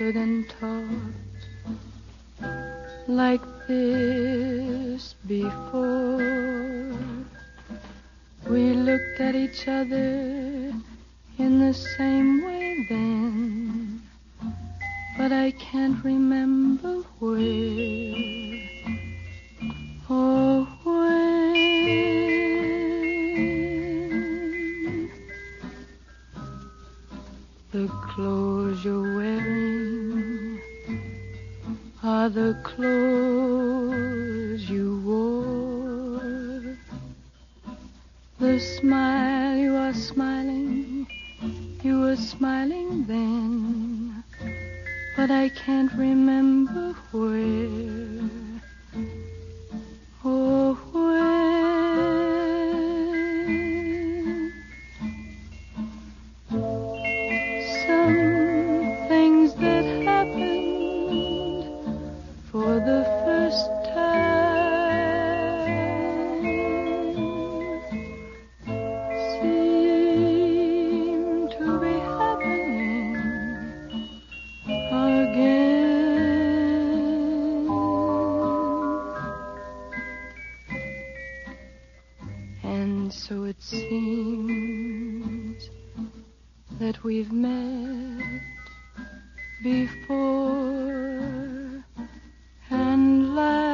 heard and taught like this before. We looked at each other in the same way then, but I can't remember where or when. The clothes you're wearing are the clothes you wore. The smile you are smiling, you were smiling then, but I can't remember where or when. Some things that happened for the first time seem to be happening again. And so it seems that we've met before and laughed